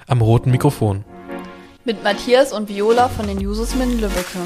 am roten Mikrofon. Mit Matthias und Viola von den Jusos Minden-Lübbecke.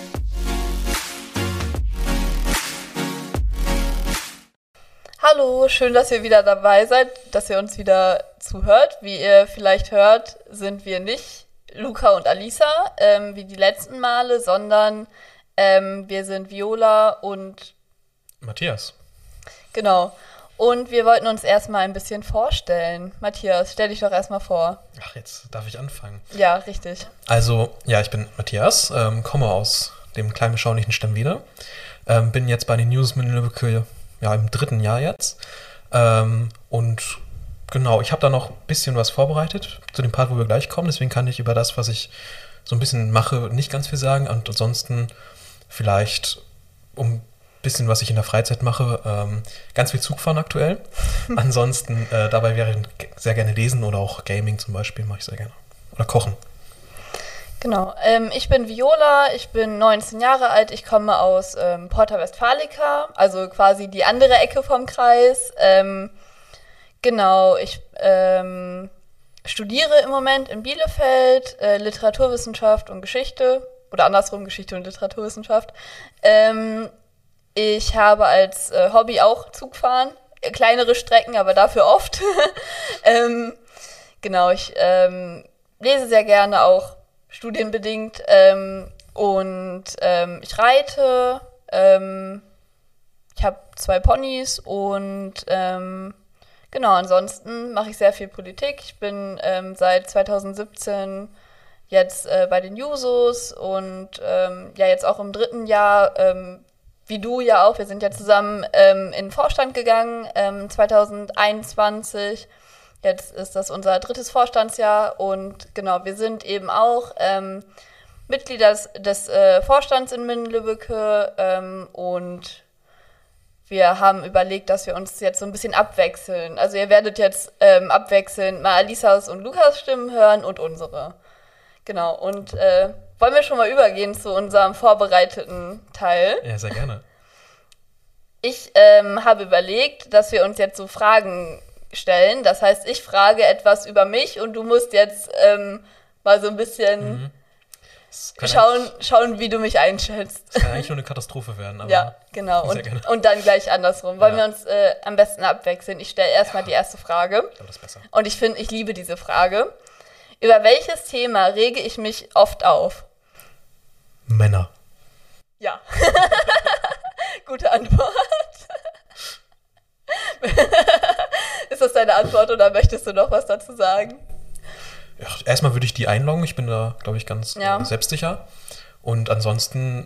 Hallo, schön, dass ihr wieder dabei seid, dass ihr uns wieder zuhört. Wie ihr vielleicht hört, sind wir nicht Luca und Alisa, wie die letzten Male, sondern wir sind Viola und Matthias. Genau. Und wir wollten uns erstmal ein bisschen vorstellen. Matthias, stell dich doch erstmal vor. Ach, jetzt darf ich anfangen. Ja, richtig. Also, ja, ich bin Matthias, komme aus dem kleinen beschaulichen Stemmwede. Bin jetzt bei den Jusos Minden-Lübbecke im 3. Jahr jetzt. Und genau, ich habe da noch ein bisschen was vorbereitet zu dem Part, wo wir gleich kommen. Deswegen kann ich über das, was ich so ein bisschen mache, nicht ganz viel sagen. Und ansonsten vielleicht um bisschen, was ich in der Freizeit mache. Ganz viel Zug fahren aktuell. Ansonsten, dabei wäre ich sehr gerne lesen oder auch Gaming zum Beispiel, mache ich sehr gerne. Oder kochen. Genau. Ich bin Viola, ich bin 19 Jahre alt, ich komme aus Porta Westfalica, also quasi die andere Ecke vom Kreis. Genau, ich studiere im Moment in Bielefeld Literaturwissenschaft und Geschichte oder andersrum Geschichte und Literaturwissenschaft. Ich habe als Hobby auch Zugfahren, kleinere Strecken, aber dafür oft. Genau, ich lese sehr gerne, auch studienbedingt, und ich reite. Ich habe 2 Ponys und genau, ansonsten mache ich sehr viel Politik. Ich bin seit 2017 jetzt bei den Jusos und jetzt auch im 3. Jahr, wie du ja auch, wir sind ja zusammen in den Vorstand gegangen 2021. Jetzt ist das unser 3. Vorstandsjahr und genau, wir sind eben auch Mitglieder des Vorstands in Minden-Lübbecke und wir haben überlegt, dass wir uns jetzt so ein bisschen abwechseln. Also ihr werdet jetzt abwechselnd mal Alisas und Lukas Stimmen hören und unsere. Genau, und wollen wir schon mal übergehen zu unserem vorbereiteten Teil? Ja, sehr gerne. Ich habe überlegt, dass wir uns jetzt so Fragen stellen. Das heißt, ich frage etwas über mich und du musst jetzt mal so ein bisschen schauen, wie du mich einschätzt. Das kann eigentlich nur eine Katastrophe werden. Aber ja, genau. Und dann gleich andersrum. Wollen wir uns am besten abwechseln? Ich stelle erstmal die erste Frage. Ich glaube, das ist besser. Und ich liebe diese Frage. Über welches Thema rege ich mich oft auf? Männer. Ja. Gute Antwort. Ist das deine Antwort oder möchtest du noch was dazu sagen? Ja, erstmal würde ich die einloggen. Ich bin da, glaube ich, ganz selbstsicher. Und ansonsten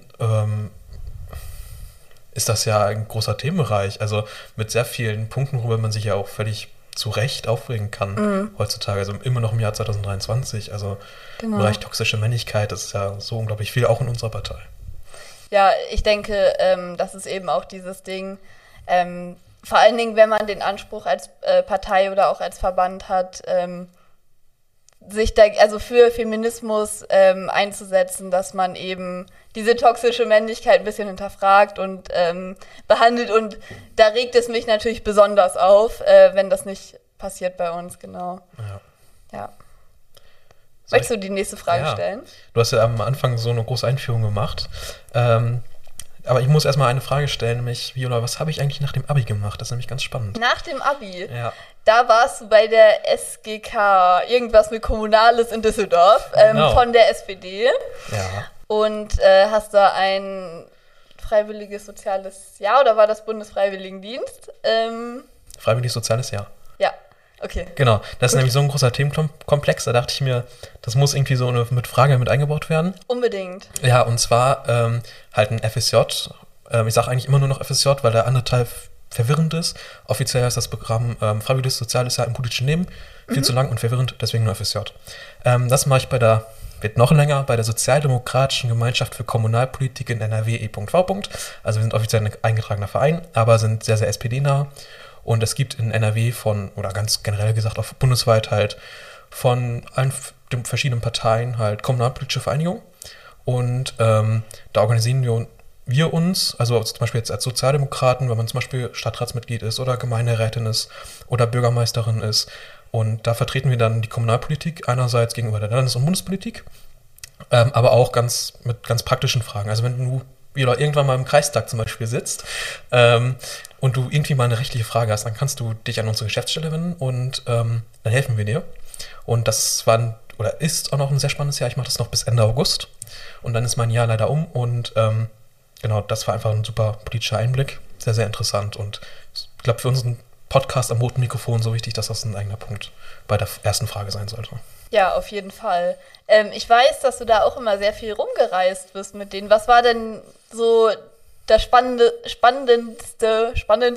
ist das ja ein großer Themenbereich. Also mit sehr vielen Punkten, worüber man sich ja auch völlig zu Recht aufregen kann heutzutage. Also immer noch im Jahr 2023. Also im Bereich toxische Männlichkeit, das ist ja so unglaublich viel, auch in unserer Partei. Ja, ich denke, das ist eben auch dieses Ding, vor allen Dingen, wenn man den Anspruch als Partei oder auch als Verband hat, sich da also für Feminismus einzusetzen, dass man eben diese toxische Männlichkeit ein bisschen hinterfragt und behandelt. Und da regt es mich natürlich besonders auf, wenn das nicht passiert bei uns, genau. Ja. Möchtest du die nächste Frage stellen? Du hast ja am Anfang so eine große Einführung gemacht. Aber ich muss erstmal eine Frage stellen, nämlich, Viola, was habe ich eigentlich nach dem Abi gemacht? Das ist nämlich ganz spannend. Nach dem Abi? Ja. Da warst du bei der SGK, irgendwas mit Kommunales in Düsseldorf, von der SPD. Ja. Und hast da ein freiwilliges soziales Jahr, oder war das Bundesfreiwilligendienst? Freiwilliges soziales Jahr. Ja, okay. Genau, das ist nämlich so ein großer Themenkomplex, da dachte ich mir, das muss irgendwie so mit Frage mit eingebaut werden. Unbedingt. Ja, und zwar halt ein FSJ. Ich sage eigentlich immer nur noch FSJ, weil der andere Teil verwirrend ist. Offiziell heißt das Programm Freiwilliges Soziales Jahr im politischen Leben. Viel zu lang und verwirrend, deswegen nur FSJ. Das mache ich wird noch länger, bei der Sozialdemokratischen Gemeinschaft für Kommunalpolitik in NRW e.v. Also wir sind offiziell ein eingetragener Verein, aber sind sehr, sehr SPD-nah. Und es gibt in NRW oder ganz generell gesagt auch bundesweit halt von allen den verschiedenen Parteien halt kommunalpolitische Vereinigungen. Und da organisieren wir uns, also zum Beispiel jetzt als Sozialdemokraten, wenn man zum Beispiel Stadtratsmitglied ist oder Gemeinderätin ist oder Bürgermeisterin ist Und da vertreten wir dann die Kommunalpolitik einerseits gegenüber der Landes- und Bundespolitik, aber auch mit ganz praktischen Fragen. Also wenn du wieder irgendwann mal im Kreistag zum Beispiel sitzt und du irgendwie mal eine rechtliche Frage hast, dann kannst du dich an unsere Geschäftsstelle wenden und dann helfen wir dir. Und das war oder ist auch noch ein sehr spannendes Jahr. Ich mache das noch bis Ende August und dann ist mein Jahr leider um und genau, das war einfach ein super politischer Einblick. Sehr, sehr interessant und ich glaube für unseren Podcast am roten Mikrofon so wichtig, dass das ein eigener Punkt bei der ersten Frage sein sollte. Ja, auf jeden Fall. Ich weiß, dass du da auch immer sehr viel rumgereist bist mit denen. Was war denn so das spannendste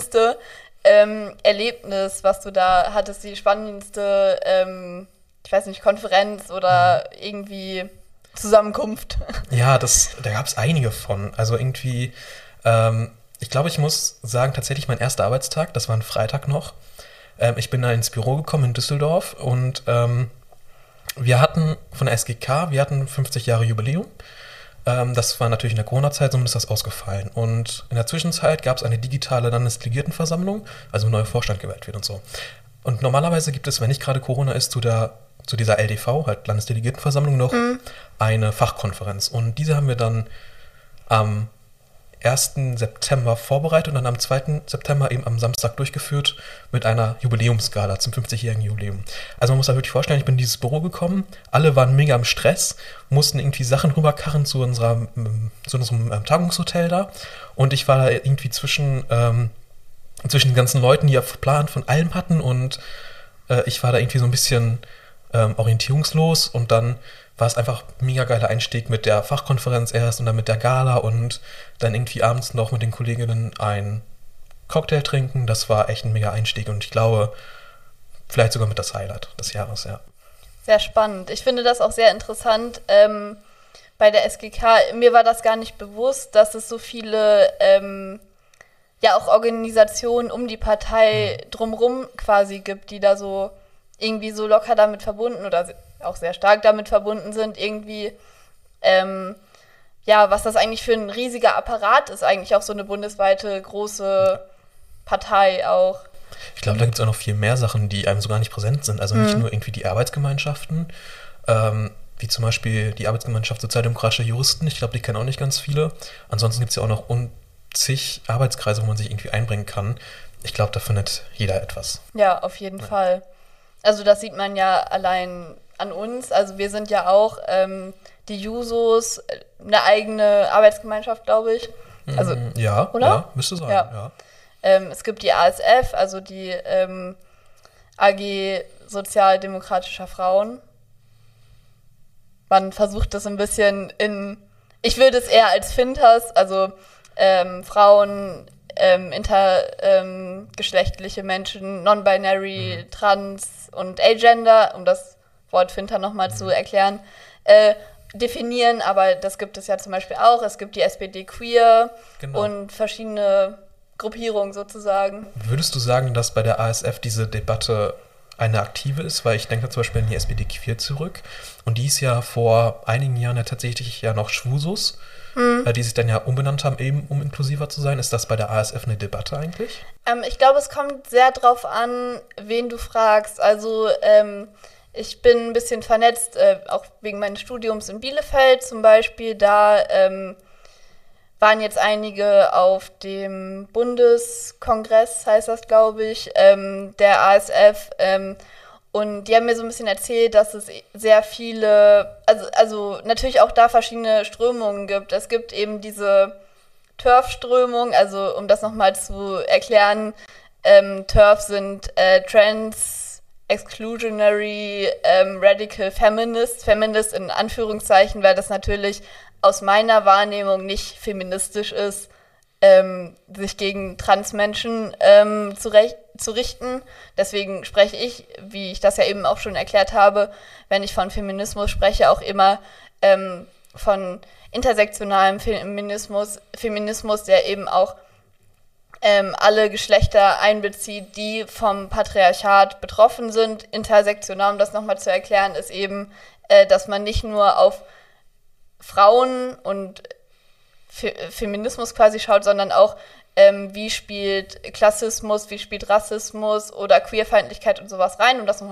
Erlebnis, was du da hattest? Die spannendste, ich weiß nicht, Konferenz oder irgendwie Zusammenkunft? Ja, da gab es einige von. Also irgendwie, ich glaube, ich muss sagen, tatsächlich mein erster Arbeitstag, das war ein Freitag noch. Ich bin da ins Büro gekommen in Düsseldorf und wir hatten von der SGK, 50 Jahre Jubiläum. Das war natürlich in der Corona-Zeit, somit ist das ausgefallen. Und in der Zwischenzeit gab es eine digitale Landesdelegiertenversammlung, also ein neuer Vorstand gewählt wird und so. Und normalerweise gibt es, wenn nicht gerade Corona ist, zu dieser LDV, halt Landesdelegiertenversammlung, noch eine Fachkonferenz. Und diese haben wir dann am 1. September vorbereitet und dann am 2. September eben am Samstag durchgeführt mit einer Jubiläumsgala zum 50-jährigen Jubiläum. Also man muss da wirklich vorstellen, ich bin in dieses Büro gekommen, alle waren mega im Stress, mussten irgendwie Sachen rüberkarren zu unserem Tagungshotel da und ich war da irgendwie zwischen den ganzen Leuten, die ja Plan von allem hatten und ich war da irgendwie so ein bisschen orientierungslos und dann war es einfach ein mega geiler Einstieg mit der Fachkonferenz erst und dann mit der Gala und dann irgendwie abends noch mit den Kolleginnen einen Cocktail trinken. Das war echt ein mega Einstieg und ich glaube, vielleicht sogar mit das Highlight des Jahres, ja. Sehr spannend. Ich finde das auch sehr interessant. Bei der SGK, mir war das gar nicht bewusst, dass es so viele ja auch Organisationen um die Partei drumherum quasi gibt, die da so irgendwie so locker damit verbunden oder auch sehr stark damit verbunden sind, irgendwie, ja, was das eigentlich für ein riesiger Apparat ist, eigentlich auch so eine bundesweite große Partei auch. Ich glaube, da gibt es auch noch viel mehr Sachen, die einem so gar nicht präsent sind. Also nicht nur irgendwie die Arbeitsgemeinschaften, wie zum Beispiel die Arbeitsgemeinschaft Sozialdemokratischer Juristen. Ich glaube, die kennen auch nicht ganz viele. Ansonsten gibt es ja auch noch zig Arbeitskreise, wo man sich irgendwie einbringen kann. Ich glaube, da findet jeder etwas. Ja, auf jeden Fall. Also das sieht man ja allein an uns. Also wir sind ja auch die Jusos, eine eigene Arbeitsgemeinschaft, glaube ich. Also, ja, oder? Ja, müsste sein, ja. Es gibt die ASF, also die AG Sozialdemokratischer Frauen. Man versucht das ein bisschen ich würde es eher als Finters, also Frauen, intergeschlechtliche Menschen, non-binary, trans und agender, um das Wort Finter nochmal zu erklären, definieren, aber das gibt es ja zum Beispiel auch. Es gibt die SPD Queer und verschiedene Gruppierungen sozusagen. Würdest du sagen, dass bei der ASF diese Debatte eine aktive ist? Weil ich denke zum Beispiel an die SPD Queer zurück und die ist ja vor einigen Jahren ja tatsächlich ja noch Schwusos, die sich dann ja umbenannt haben, eben um inklusiver zu sein. Ist das bei der ASF eine Debatte eigentlich? Ich glaube, es kommt sehr drauf an, wen du fragst. Also ich bin ein bisschen vernetzt, auch wegen meines Studiums in Bielefeld zum Beispiel. Da waren jetzt einige auf dem Bundeskongress, heißt das, glaube ich, der ASF. Und die haben mir so ein bisschen erzählt, dass es sehr viele, also natürlich auch da verschiedene Strömungen gibt. Es gibt eben diese TERF-Strömung, also um das nochmal zu erklären, TERF sind Trans Exclusionary Radical Feminist in Anführungszeichen, weil das natürlich aus meiner Wahrnehmung nicht feministisch ist, sich gegen Transmenschen zu richten. Deswegen spreche ich, wie ich das ja eben auch schon erklärt habe, wenn ich von Feminismus spreche, auch immer von intersektionalem Feminismus, der eben auch alle Geschlechter einbezieht, die vom Patriarchat betroffen sind. Intersektional, um das nochmal zu erklären, ist eben, dass man nicht nur auf Frauen und Feminismus quasi schaut, sondern auch, wie spielt Klassismus, wie spielt Rassismus oder Queerfeindlichkeit und sowas rein, um das nochmal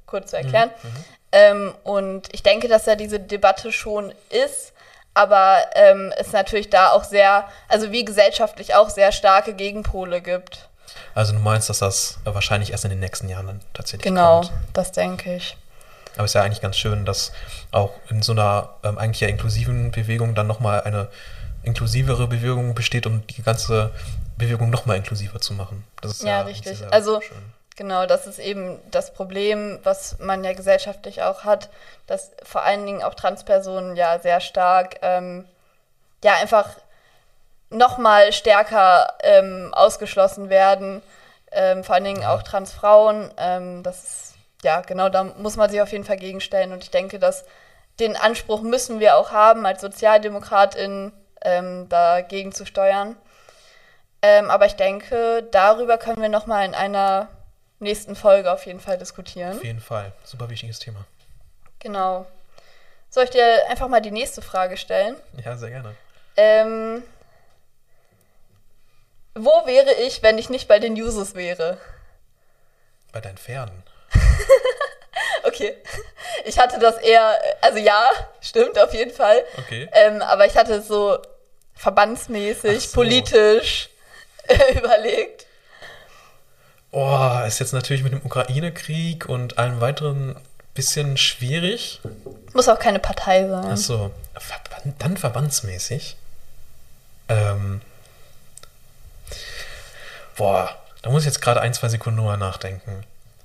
kurz zu erklären. Und ich denke, dass ja diese Debatte schon ist, aber es natürlich da auch also wie gesellschaftlich auch sehr starke Gegenpole gibt. Also du meinst, dass das wahrscheinlich erst in den nächsten Jahren dann tatsächlich genau, kommt? Genau, das denke ich. Aber es ist ja eigentlich ganz schön, dass auch in so einer eigentlich ja inklusiven Bewegung dann nochmal eine inklusivere Bewegung besteht, um die ganze Bewegung nochmal inklusiver zu machen. Das ist ja richtig. Also schön. Genau, das ist eben das Problem, was man ja gesellschaftlich auch hat, dass vor allen Dingen auch Transpersonen ja sehr stark einfach nochmal stärker ausgeschlossen werden, vor allen Dingen auch Transfrauen. Das ist, ja, genau, da muss man sich auf jeden Fall gegenstellen. Und ich denke, dass den Anspruch müssen wir auch haben, als SozialdemokratInnen dagegen zu steuern. Aber ich denke, darüber können wir nochmal in einer nächsten Folge auf jeden Fall diskutieren. Auf jeden Fall. Super wichtiges Thema. Genau. Soll ich dir einfach mal die nächste Frage stellen? Ja, sehr gerne. Wo wäre ich, wenn ich nicht bei den Jusos wäre? Bei deinen Pferden. Okay. Ich hatte das eher, also ja, stimmt auf jeden Fall. Okay. Aber ich hatte es so verbandsmäßig, politisch überlegt. Oh, ist jetzt natürlich mit dem Ukraine-Krieg und allem weiteren bisschen schwierig. Muss auch keine Partei sein. Ach so, dann verbandsmäßig. Da muss ich jetzt gerade 1-2 Sekunden drüber nachdenken.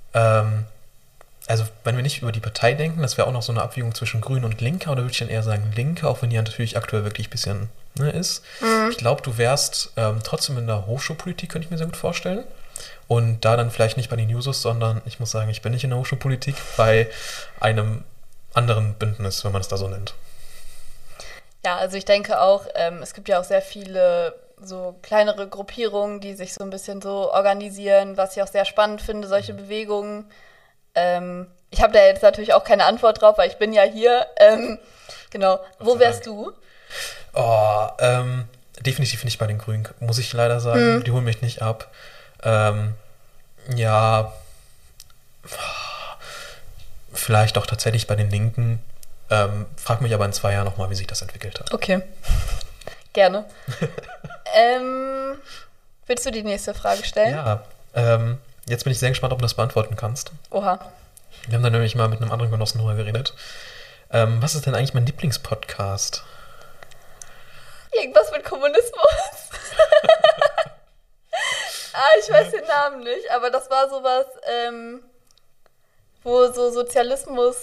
Also, wenn wir nicht über die Partei denken, das wäre auch noch so eine Abwägung zwischen Grün und Linke, oder würde ich dann eher sagen Linke, auch wenn die ja natürlich aktuell wirklich ein bisschen ist. Ich glaube, du wärst trotzdem in der Hochschulpolitik, könnte ich mir sehr gut vorstellen. Und da dann vielleicht nicht bei den Jusos, sondern ich muss sagen, ich bin nicht in der Hochschulpolitik, bei einem anderen Bündnis, wenn man es da so nennt. Ja, also ich denke auch, es gibt ja auch sehr viele so kleinere Gruppierungen, die sich so ein bisschen so organisieren, was ich auch sehr spannend finde, solche Bewegungen. Ich habe da jetzt natürlich auch keine Antwort drauf, weil ich bin ja hier. Genau. Wo wärst du? Oh, definitiv nicht bei den Grünen, muss ich leider sagen. Die holen mich nicht ab. Ja, vielleicht auch tatsächlich bei den Linken. Frag mich aber in 2 Jahren nochmal, wie sich das entwickelt hat. Okay, gerne. Willst du die nächste Frage stellen? Ja, jetzt bin ich sehr gespannt, ob du das beantworten kannst. Oha. Wir haben da nämlich mal mit einem anderen Genossen drüber geredet. Was ist denn eigentlich mein Lieblingspodcast? Irgendwas mit Kommunismus. Ich weiß den Namen nicht, aber das war sowas, wo so Sozialismus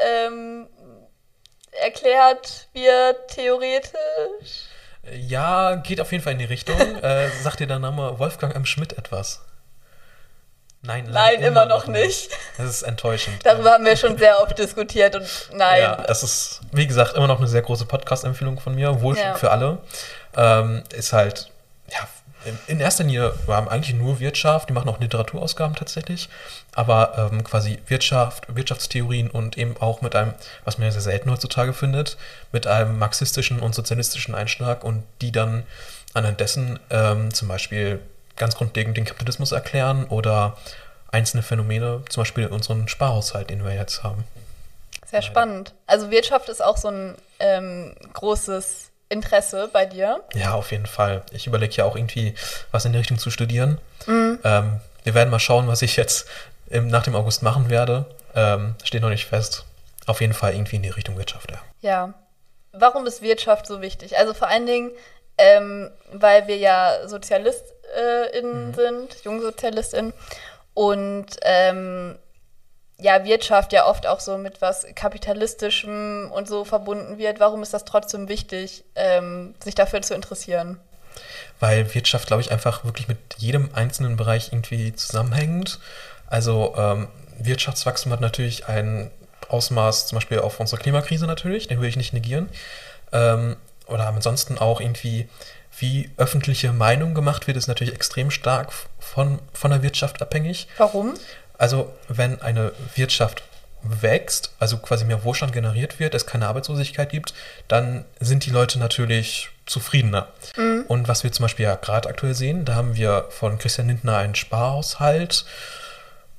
erklärt wird, theoretisch. Ja, geht auf jeden Fall in die Richtung. Sagt dir der Name Wolfgang M. Schmidt etwas? Nein, immer noch nicht. Das ist enttäuschend. Darüber haben wir schon sehr oft diskutiert und nein. Ja, das ist, wie gesagt, immer noch eine sehr große Podcast-Empfehlung von mir, wohl für alle. Ist halt, ja, in erster Linie haben eigentlich nur Wirtschaft, die machen auch Literaturausgaben tatsächlich, aber quasi Wirtschaftstheorien und eben auch mit einem, was man ja sehr selten heutzutage findet, mit einem marxistischen und sozialistischen Einschlag und die dann anhand dessen zum Beispiel ganz grundlegend den Kapitalismus erklären oder einzelne Phänomene, zum Beispiel unseren Sparhaushalt, den wir jetzt haben. Sehr spannend. Also Wirtschaft ist auch so ein großes Interesse bei dir? Ja, auf jeden Fall. Ich überlege ja auch irgendwie, was in die Richtung zu studieren. Wir werden mal schauen, was ich jetzt nach dem August machen werde. Steht noch nicht fest. Auf jeden Fall irgendwie in die Richtung Wirtschaft, ja. Ja. Warum ist Wirtschaft so wichtig? Also vor allen Dingen, weil wir ja SozialistInnen sind, JungsozialistInnen. Und Wirtschaft ja oft auch so mit was Kapitalistischem und so verbunden wird. Warum ist das trotzdem wichtig, sich dafür zu interessieren? Weil Wirtschaft, glaube ich, einfach wirklich mit jedem einzelnen Bereich irgendwie zusammenhängt. Also Wirtschaftswachstum hat natürlich ein Ausmaß, zum Beispiel auf unsere Klimakrise natürlich, den will ich nicht negieren. Oder ansonsten auch irgendwie, wie öffentliche Meinung gemacht wird, ist natürlich extrem stark von der Wirtschaft abhängig. Warum? Also wenn eine Wirtschaft wächst, also quasi mehr Wohlstand generiert wird, es keine Arbeitslosigkeit gibt, dann sind die Leute natürlich zufriedener. Und was wir zum Beispiel ja gerade aktuell sehen, da haben wir von Christian Lindner einen Sparhaushalt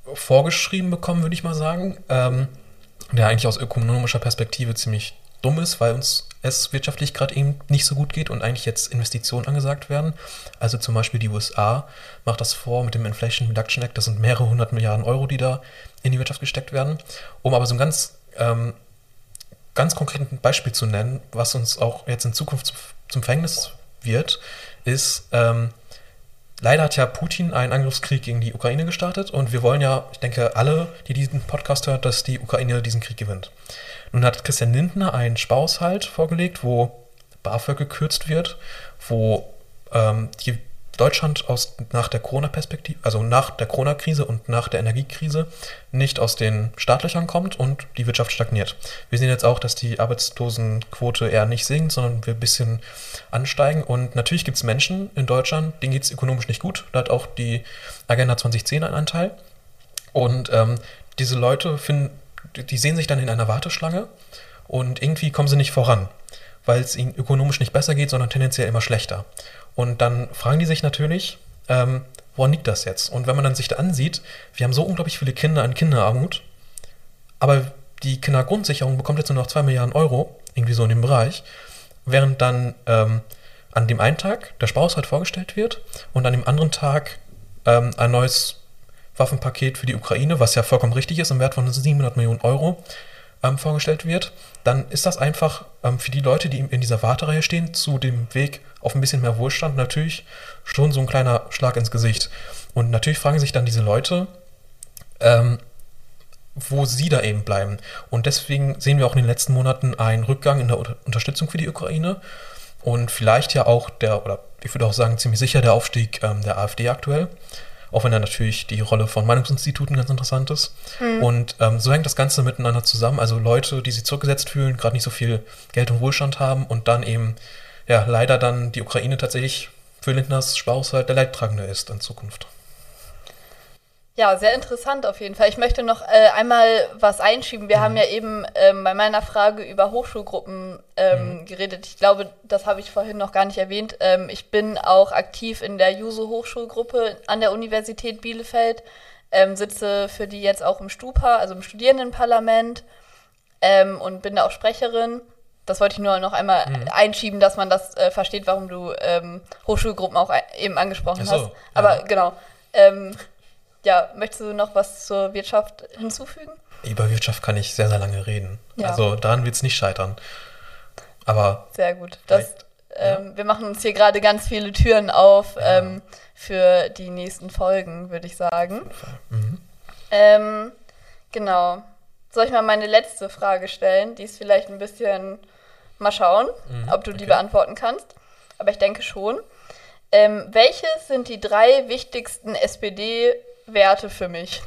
vorgeschrieben bekommen, würde ich mal sagen, der eigentlich aus ökonomischer Perspektive ziemlich dumm ist, weil uns es wirtschaftlich gerade eben nicht so gut geht und eigentlich jetzt Investitionen angesagt werden. Also zum Beispiel die USA macht das vor mit dem Inflation Reduction Act, das sind mehrere 100 Milliarden Euro, die da in die Wirtschaft gesteckt werden. Um aber so ein ganz konkreten Beispiel zu nennen, was uns auch jetzt in Zukunft zum Verhängnis wird, ist, leider hat ja Putin einen Angriffskrieg gegen die Ukraine gestartet und wir wollen ja, ich denke, alle, die diesen Podcast hören, dass die Ukraine diesen Krieg gewinnt. Nun hat Christian Lindner einen Sparhaushalt vorgelegt, wo BAföG gekürzt wird, wo Deutschland nach der Corona-Perspektive, also nach der Corona-Krise und nach der Energiekrise nicht aus den Startlöchern kommt und die Wirtschaft stagniert. Wir sehen jetzt auch, dass die Arbeitslosenquote eher nicht sinkt, sondern wir ein bisschen ansteigen. Und natürlich gibt es Menschen in Deutschland, denen geht es ökonomisch nicht gut. Da hat auch die Agenda 2010 einen Anteil. Und diese Leute die sehen sich dann in einer Warteschlange und irgendwie kommen sie nicht voran, weil es ihnen ökonomisch nicht besser geht, sondern tendenziell immer schlechter. Und dann fragen die sich natürlich, woran liegt das jetzt? Und wenn man dann sich da ansieht, wir haben so unglaublich viele Kinder an Kinderarmut, aber die Kindergrundsicherung bekommt jetzt nur noch 2 Milliarden Euro, irgendwie so in dem Bereich, während dann an dem einen Tag der Sparhaushalt vorgestellt wird und an dem anderen Tag ein neues Waffenpaket für die Ukraine, was ja vollkommen richtig ist, im Wert von 700 Millionen Euro vorgestellt wird, dann ist das einfach für die Leute, die in dieser Wartereihe stehen, zu dem Weg auf ein bisschen mehr Wohlstand natürlich schon so ein kleiner Schlag ins Gesicht. Und natürlich fragen sich dann diese Leute, wo sie da eben bleiben. Und deswegen sehen wir auch in den letzten Monaten einen Rückgang in der Unterstützung für die Ukraine und vielleicht ja auch oder ich würde auch sagen ziemlich sicher der Aufstieg der AfD aktuell. Auch wenn da natürlich die Rolle von Meinungsinstituten ganz interessant ist. Mhm. Und so hängt das Ganze miteinander zusammen. Also Leute, die sich zurückgesetzt fühlen, gerade nicht so viel Geld und Wohlstand haben und dann eben, ja, leider dann die Ukraine tatsächlich für Lindners Sparhaushalt der Leidtragende ist in Zukunft. Ja, sehr interessant auf jeden Fall. Ich möchte noch einmal was einschieben. Wir haben ja eben bei meiner Frage über Hochschulgruppen geredet. Ich glaube, das habe ich vorhin noch gar nicht erwähnt. Ich bin auch aktiv in der Juso-Hochschulgruppe an der Universität Bielefeld, sitze für die jetzt auch im STUPA, also im Studierendenparlament, und bin da auch Sprecherin. Das wollte ich nur noch einmal einschieben, dass man das versteht, warum du Hochschulgruppen auch eben angesprochen hast. Aber genau. Ja, möchtest du noch was zur Wirtschaft hinzufügen? Über Wirtschaft kann ich sehr, sehr lange reden. Ja. Also daran wird es nicht scheitern. Aber sehr gut. Wir machen uns hier gerade ganz viele Türen auf für die nächsten Folgen, würde ich sagen. Auf jeden Fall. Genau. Soll ich mal meine letzte Frage stellen? Die ist vielleicht ein bisschen, mal schauen, ob du die beantworten kannst. Aber ich denke schon. Welche sind die 3 wichtigsten SPD-Werte für mich?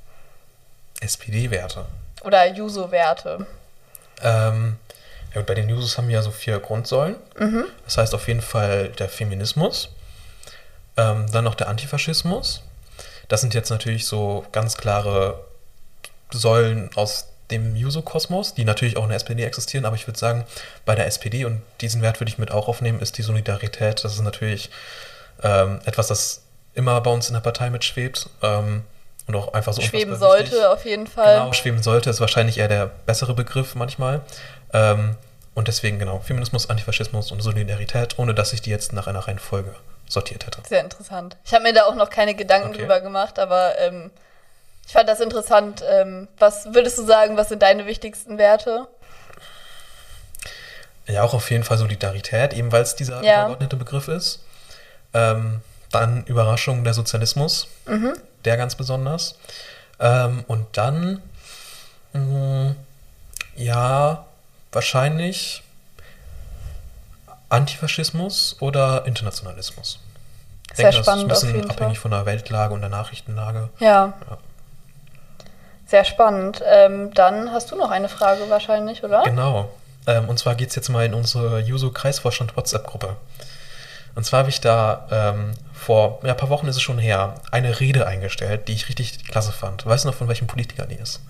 SPD-Werte? Oder Juso-Werte? Ja, und bei den Jusos haben wir ja so 4 Grundsäulen. Das heißt auf jeden Fall der Feminismus, dann noch der Antifaschismus. Das sind jetzt natürlich so ganz klare Säulen aus dem Juso-Kosmos, die natürlich auch in der SPD existieren, aber ich würde sagen, bei der SPD, und diesen Wert würde ich mit auch aufnehmen, ist die Solidarität. Das ist natürlich etwas, das immer bei uns in der Partei mitschwebt und auch einfach so schweben sollte wichtig. Auf jeden Fall. Genau, schweben sollte ist wahrscheinlich eher der bessere Begriff manchmal. Und deswegen genau, Feminismus, Antifaschismus und Solidarität, ohne dass ich die jetzt nach einer Reihenfolge sortiert hätte. Sehr interessant. Ich habe mir da auch noch keine Gedanken drüber gemacht, aber ich fand das interessant. Was würdest du sagen, was sind deine wichtigsten Werte? Ja, auch auf jeden Fall Solidarität, eben weil es dieser übergeordnete Begriff ist. Dann Überraschung der Sozialismus, der ganz besonders. Und dann, wahrscheinlich Antifaschismus oder Internationalismus. Ich denke, das ist ein bisschen abhängig von der Weltlage und der Nachrichtenlage. Ja. Sehr spannend. Dann hast du noch eine Frage wahrscheinlich, oder? Genau. Und zwar geht es jetzt mal in unsere Juso-Kreisvorstand-WhatsApp-Gruppe. Und zwar habe ich da vor ein paar Wochen ist es schon her, eine Rede eingestellt, die ich richtig klasse fand. Weißt du noch, von welchem Politiker die ist?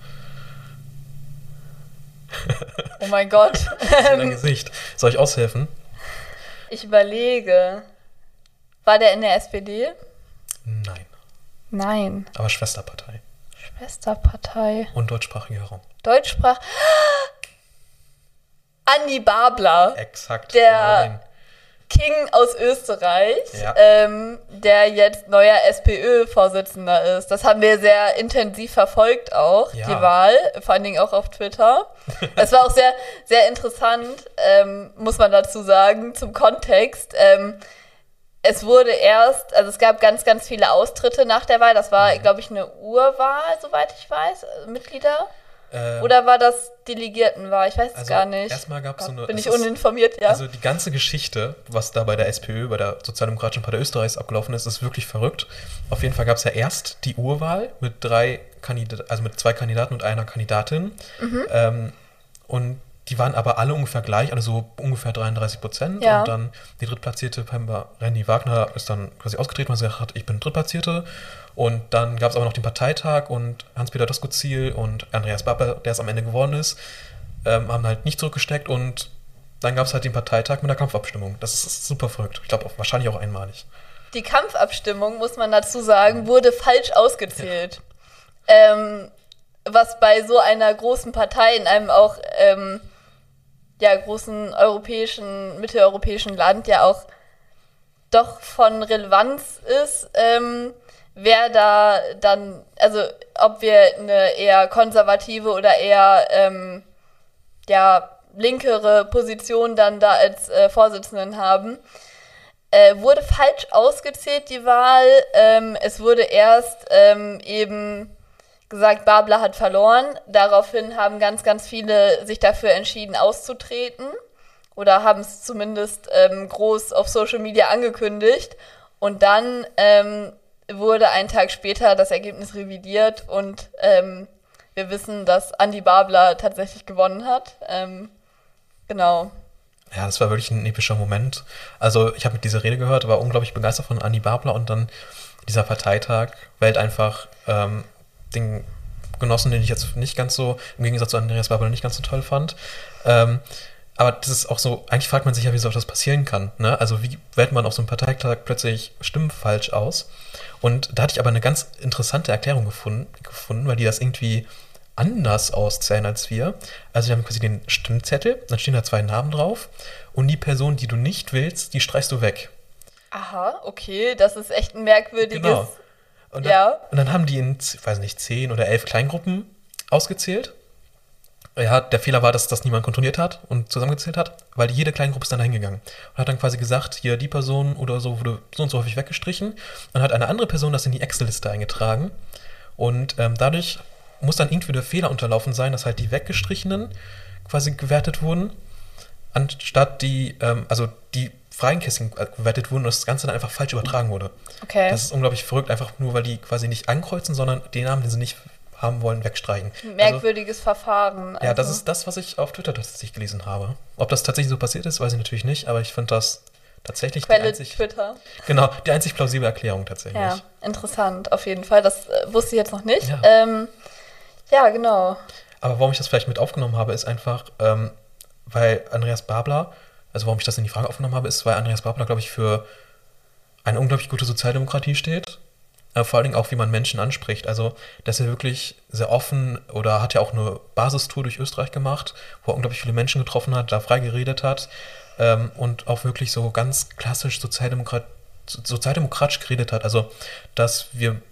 Oh mein Gott. Dein Gesicht. Soll ich aushelfen? Ich überlege. War der in der SPD? Nein. Nein. Aber Schwesterpartei. Schwesterpartei. Und deutschsprachiger Raum. Deutschsprach. Andi Babler. Exakt. Der genau King aus Österreich, Ja. der jetzt neuer SPÖ-Vorsitzender ist. Das haben wir sehr intensiv verfolgt auch, Ja. die Wahl, vor allen Dingen auch auf Twitter. Es war auch sehr, sehr interessant, muss man dazu sagen, zum Kontext. Es wurde es gab ganz, ganz viele Austritte nach der Wahl. Das war, glaube ich, eine Urwahl, soweit ich weiß, Mitglieder. Oder war das Delegiertenwahl? Ich weiß es gar nicht. Erstmal gab es so eine... Bin ich uninformiert, ja. Also die ganze Geschichte, was da bei der SPÖ, bei der Sozialdemokratischen Partei Österreichs abgelaufen ist, ist wirklich verrückt. Auf jeden Fall gab es ja erst die Urwahl mit mit 2 Kandidaten und einer Kandidatin. Und die waren aber alle ungefähr gleich, also so ungefähr 33%. Ja. Und dann die drittplatzierte Randy Wagner ist dann quasi ausgetreten, weil sie gesagt hat, ich bin Drittplatzierte. Und dann gab es aber noch den Parteitag und Hans-Peter Doskozil und Andreas Babler, der es am Ende geworden ist, haben halt nicht zurückgesteckt und dann gab es halt den Parteitag mit der Kampfabstimmung. Das ist super verrückt. Ich glaube wahrscheinlich auch einmalig. Die Kampfabstimmung, muss man dazu sagen, wurde falsch ausgezählt. Was bei so einer großen Partei in einem auch großen mitteleuropäischen Land ja auch doch von Relevanz ist, wer da dann, also ob wir eine eher konservative oder eher linkere Position dann da als Vorsitzenden haben. Wurde falsch ausgezählt, die Wahl. Es wurde erst eben gesagt, Babler hat verloren. Daraufhin haben ganz, ganz viele sich dafür entschieden, auszutreten. Oder haben es zumindest groß auf Social Media angekündigt. Und dann wurde einen Tag später das Ergebnis revidiert und wir wissen, dass Andi Babler tatsächlich gewonnen hat. Genau. Ja, das war wirklich ein epischer Moment. Also ich habe diese Rede gehört, war unglaublich begeistert von Andi Babler und dann dieser Parteitag, Welt einfach den Genossen, den ich jetzt nicht ganz so, im Gegensatz zu Andreas Babler, nicht ganz so toll fand. Aber das ist auch so, eigentlich fragt man sich ja, wie so das passieren kann. Ne? Also wie wählt man auf so einem Parteitag plötzlich Stimmen falsch aus? Und da hatte ich aber eine ganz interessante Erklärung gefunden, weil die das irgendwie anders auszählen als wir. Also die haben quasi den Stimmzettel, dann stehen da 2 Namen drauf und die Person, die du nicht willst, die streichst du weg. Aha, okay, das ist echt ein merkwürdiges... Genau. Und dann haben die in, weiß nicht, 10 oder 11 Kleingruppen ausgezählt. Ja, der Fehler war, dass das niemand kontrolliert hat und zusammengezählt hat, weil jede Kleingruppe ist dann da hingegangen und hat dann quasi gesagt, hier die Person oder so wurde so und so häufig weggestrichen. Dann hat eine andere Person das in die Excel-Liste eingetragen und dadurch muss dann irgendwie der Fehler unterlaufen sein, dass halt die Weggestrichenen quasi gewertet wurden, anstatt die freien Kästchen gewertet wurden und das Ganze dann einfach falsch übertragen wurde. Okay. Das ist unglaublich verrückt, einfach nur, weil die quasi nicht ankreuzen, sondern den Namen, den sie nicht haben wollen, wegstreichen. Merkwürdiges Verfahren. Ja, das ist das, was ich auf Twitter tatsächlich gelesen habe. Ob das tatsächlich so passiert ist, weiß ich natürlich nicht, aber ich finde das tatsächlich Quelle Twitter. Genau, die einzig plausible Erklärung tatsächlich. Ja, interessant, auf jeden Fall. Das wusste ich jetzt noch nicht. Ja. Ja, genau. Aber warum ich das vielleicht mit aufgenommen habe, ist einfach, weil Andreas Babler, also warum ich das in die Frage aufgenommen habe, ist, weil Andreas Babler, glaube ich, für eine unglaublich gute Sozialdemokratie steht. Vor allen Dingen auch, wie man Menschen anspricht. Also, dass er wirklich sehr offen oder hat ja auch eine Basistour durch Österreich gemacht, wo er unglaublich viele Menschen getroffen hat, da frei geredet hat und auch wirklich so ganz klassisch sozialdemokratisch geredet hat. Also, dass wir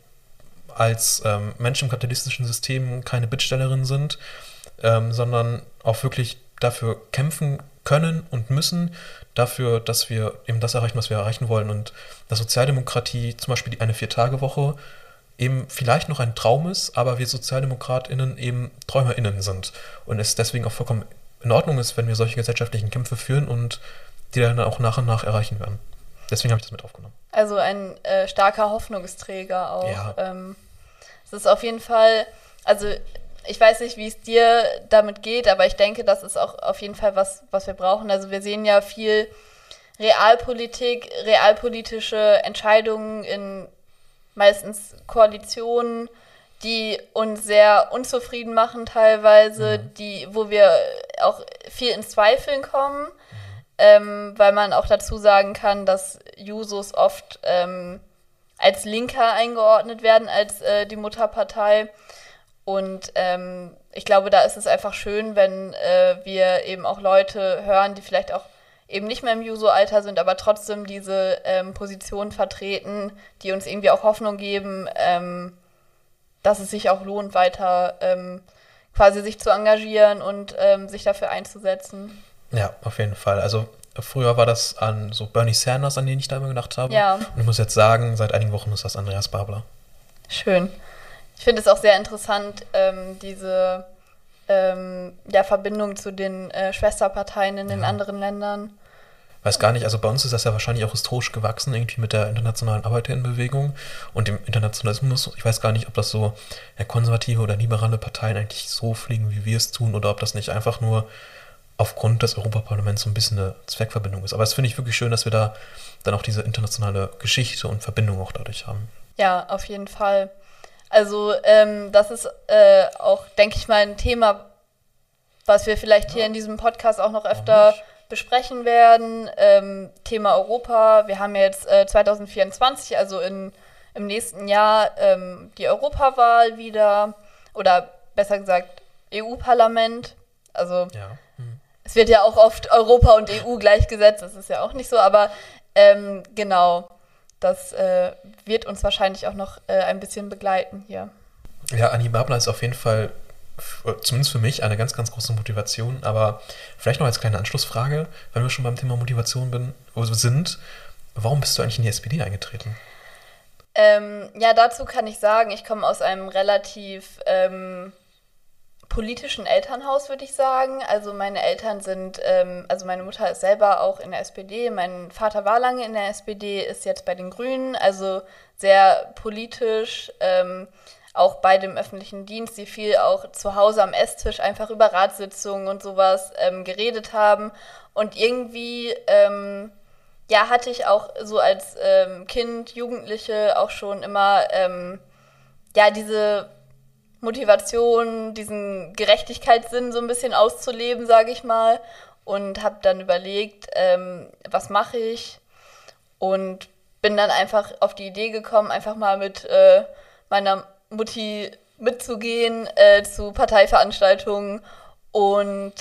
als Menschen im kapitalistischen System keine Bittstellerinnen sind, sondern auch wirklich dafür kämpfen können und müssen, dafür, dass wir eben das erreichen, was wir erreichen wollen. Und dass Sozialdemokratie, zum Beispiel eine 4-Tage-Woche, eben vielleicht noch ein Traum ist, aber wir SozialdemokratInnen eben TräumerInnen sind. Und es deswegen auch vollkommen in Ordnung ist, wenn wir solche gesellschaftlichen Kämpfe führen und die dann auch nach und nach erreichen werden. Deswegen habe ich das mit aufgenommen. Also ein starker Hoffnungsträger auch. Ja. Es ist auf jeden Fall, also ich weiß nicht, wie es dir damit geht, aber ich denke, das ist auch auf jeden Fall was wir brauchen. Also wir sehen ja viel Realpolitik, realpolitische Entscheidungen in meistens Koalitionen, die uns sehr unzufrieden machen teilweise, wo wir auch viel ins Zweifeln kommen, weil man auch dazu sagen kann, dass Jusos oft als Linker eingeordnet werden, als die Mutterpartei. Und ich glaube, da ist es einfach schön, wenn wir eben auch Leute hören, die vielleicht auch eben nicht mehr im Juso-Alter sind, aber trotzdem diese Position vertreten, die uns irgendwie auch Hoffnung geben, dass es sich auch lohnt, weiter quasi sich zu engagieren und sich dafür einzusetzen. Ja, auf jeden Fall. Also früher war das an so Bernie Sanders, an den ich da immer gedacht habe. Ja. Und ich muss jetzt sagen, seit einigen Wochen ist das Andreas Babler. Schön. Ich finde es auch sehr interessant, diese Verbindung zu den Schwesterparteien in den anderen Ländern. Weiß gar nicht, also bei uns ist das ja wahrscheinlich auch historisch gewachsen, irgendwie mit der internationalen Arbeiterinnenbewegung und dem Internationalismus. Ich weiß gar nicht, ob das so konservative oder liberale Parteien eigentlich so fliegen, wie wir es tun, oder ob das nicht einfach nur aufgrund des Europaparlaments so ein bisschen eine Zweckverbindung ist. Aber das finde ich wirklich schön, dass wir da dann auch diese internationale Geschichte und Verbindung auch dadurch haben. Ja, auf jeden Fall. Also das ist auch, denke ich mal, ein Thema, was wir vielleicht hier in diesem Podcast auch noch öfter besprechen werden. Thema Europa. Wir haben ja jetzt 2024, also im nächsten Jahr, die Europawahl wieder. Oder besser gesagt, EU-Parlament. Also es wird ja auch oft Europa und EU gleichgesetzt. Das ist ja auch nicht so. Aber genau, das wird uns wahrscheinlich auch noch ein bisschen begleiten hier. Ja, Anni Babler ist auf jeden Fall, zumindest für mich, eine ganz, ganz große Motivation. Aber vielleicht noch als kleine Anschlussfrage, wenn wir schon beim Thema Motivation sind, warum bist du eigentlich in die SPD eingetreten? Ja, dazu kann ich sagen, ich komme aus einem relativ politischen Elternhaus, würde ich sagen. Also meine Eltern sind, also meine Mutter ist selber auch in der SPD, mein Vater war lange in der SPD, ist jetzt bei den Grünen, also sehr politisch, auch bei dem öffentlichen Dienst, die viel auch zu Hause am Esstisch einfach über Ratssitzungen und sowas geredet haben. Und irgendwie, hatte ich auch so als Kind, Jugendliche auch schon immer, diese Motivation, diesen Gerechtigkeitssinn so ein bisschen auszuleben, sage ich mal. Und habe dann überlegt, was mache ich? Und bin dann einfach auf die Idee gekommen, einfach mal mit meiner Mutti mitzugehen zu Parteiveranstaltungen und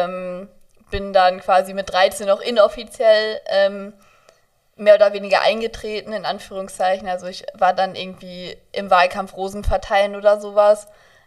bin dann quasi mit 13 noch inoffiziell mehr oder weniger eingetreten, in Anführungszeichen. Also ich war dann irgendwie im Wahlkampf Rosen verteilen oder sowas.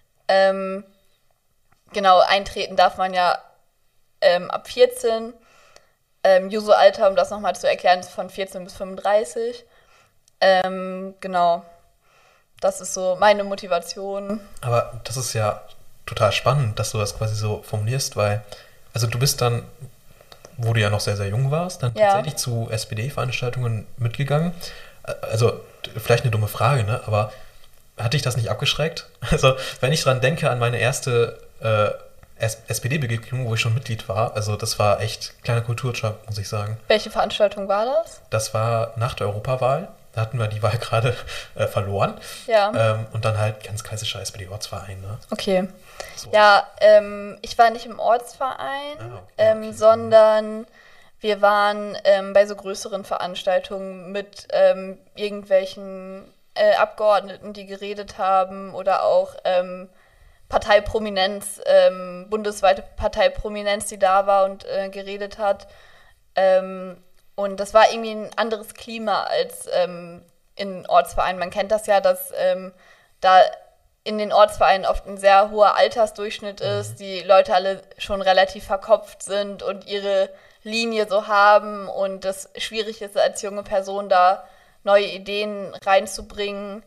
Genau, eintreten darf man ja ab 14. Juso-Alter, um das nochmal zu erklären, ist von 14 bis 35. Genau, das ist so meine Motivation. Aber das ist ja total spannend, dass du das quasi so formulierst, weil, also du bist dann, wo du ja noch sehr, sehr jung warst, dann tatsächlich zu SPD-Veranstaltungen mitgegangen. Also vielleicht eine dumme Frage, ne? Aber hat dich das nicht abgeschreckt? Also wenn ich dran denke an meine erste SPD-Begegnung, wo ich schon Mitglied war, also das war echt kleiner Kulturschock, muss ich sagen. Welche Veranstaltung war das? Das war nach der Europawahl. Da hatten wir die Wahl gerade verloren. Ja. Und dann halt ganz klassischer SPD-Ortsverein. Ne? Okay. So. Ja, ich war nicht im Ortsverein, okay. Sondern wir waren bei so größeren Veranstaltungen mit irgendwelchen Abgeordneten, die geredet haben oder auch Parteiprominenz, bundesweite Parteiprominenz, die da war und geredet hat. Und das war irgendwie ein anderes Klima als in Ortsvereinen. Man kennt das ja, dass da in den Ortsvereinen oft ein sehr hoher Altersdurchschnitt ist, die Leute alle schon relativ verkopft sind und ihre Linie so haben und das schwierig ist, als junge Person da neue Ideen reinzubringen.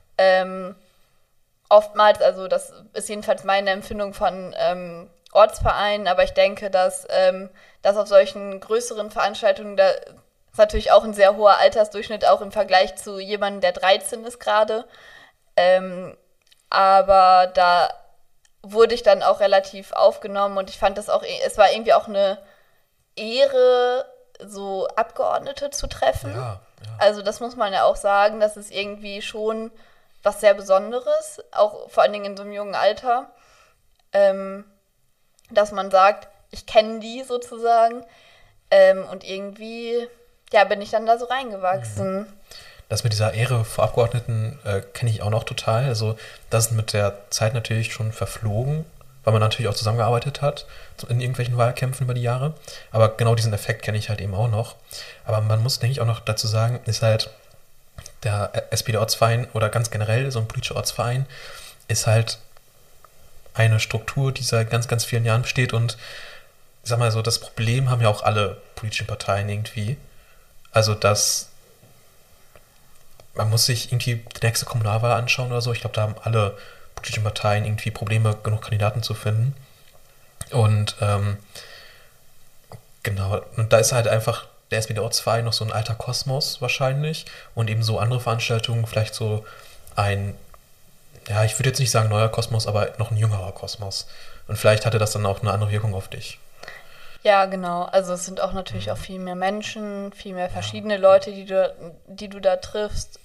Oftmals, also das ist jedenfalls meine Empfindung von Ortsvereinen, aber ich denke, dass auf solchen größeren Veranstaltungen, da ist natürlich auch ein sehr hoher Altersdurchschnitt, auch im Vergleich zu jemandem, der 13 ist gerade. Aber da wurde ich dann auch relativ aufgenommen und ich fand das auch, es war irgendwie auch eine Ehre, so Abgeordnete zu treffen. Ja. Also das muss man ja auch sagen, das ist irgendwie schon was sehr Besonderes, auch vor allen Dingen in so einem jungen Alter, dass man sagt, ich kenne die sozusagen und irgendwie, bin ich dann da so reingewachsen. das mit dieser Ehre vor Abgeordneten kenne ich auch noch total. Also das ist mit der Zeit natürlich schon verflogen, weil man natürlich auch zusammengearbeitet hat in irgendwelchen Wahlkämpfen über die Jahre. Aber genau diesen Effekt kenne ich halt eben auch noch. Aber man muss, denke ich, auch noch dazu sagen, ist halt der SPD-Ortsverein oder ganz generell so ein politischer Ortsverein ist halt eine Struktur, die seit ganz, ganz vielen Jahren besteht. Und ich sag mal so, das Problem haben ja auch alle politischen Parteien irgendwie. Also, dass man muss sich irgendwie die nächste Kommunalwahl anschauen oder so. Ich glaube, da haben alle politischen Parteien irgendwie Probleme, genug Kandidaten zu finden. Und genau, und da ist halt einfach der SPD-Ortsverein noch so ein alter Kosmos wahrscheinlich und eben so andere Veranstaltungen vielleicht so ein, ja, ich würde jetzt nicht sagen neuer Kosmos, aber noch ein jüngerer Kosmos. Und vielleicht hatte das dann auch eine andere Wirkung auf dich. Ja, genau. Also es sind auch natürlich auch viel mehr Menschen, viel mehr verschiedene Leute, die du da triffst.